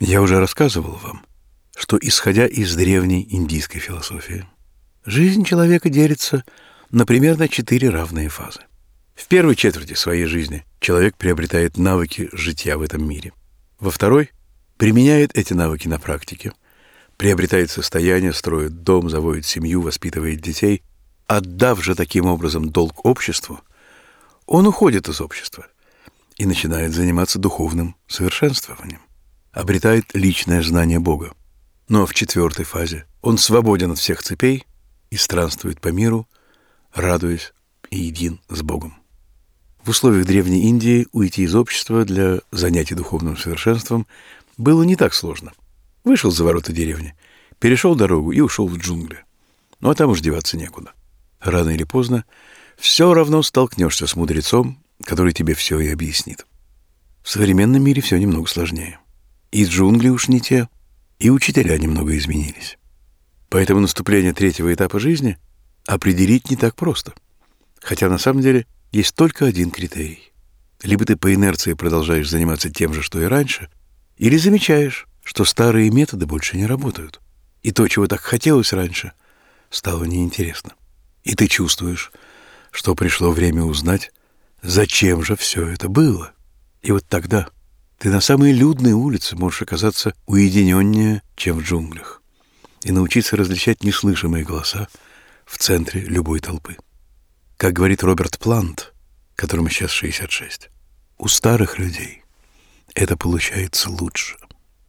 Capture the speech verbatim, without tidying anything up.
Я уже рассказывал вам, что, исходя из древней индийской философии, жизнь человека делится на примерно четыре равные фазы. В первой четверти своей жизни человек приобретает навыки житья в этом мире. Во второй применяет эти навыки на практике, приобретает состояние, строит дом, заводит семью, воспитывает детей. Отдав же таким образом долг обществу, он уходит из общества и начинает заниматься духовным совершенствованием, обретает личное знание Бога. Но в четвертой фазе он свободен от всех цепей и странствует по миру, радуясь и един с Богом. В условиях Древней Индии уйти из общества для занятий духовным совершенством было не так сложно. Вышел за ворота деревни, перешел дорогу и ушел в джунгли. Ну а там уж деваться некуда. Рано или поздно все равно столкнешься с мудрецом, который тебе все и объяснит. В современном мире все немного сложнее. И джунгли уж не те, и учителя немного изменились. Поэтому наступление третьего этапа жизни определить не так просто. Хотя на самом деле есть только один критерий. Либо ты по инерции продолжаешь заниматься тем же, что и раньше, или замечаешь, что старые методы больше не работают, и то, чего так хотелось раньше, стало неинтересно. И ты чувствуешь, что пришло время узнать, зачем же все это было. И вот тогда ты на самой людной улице можешь оказаться уединеннее, чем в джунглях, и научиться различать неслышимые голоса в центре любой толпы. Как говорит Роберт Плант, которому сейчас шестьдесят шесть, у старых людей это получается лучше.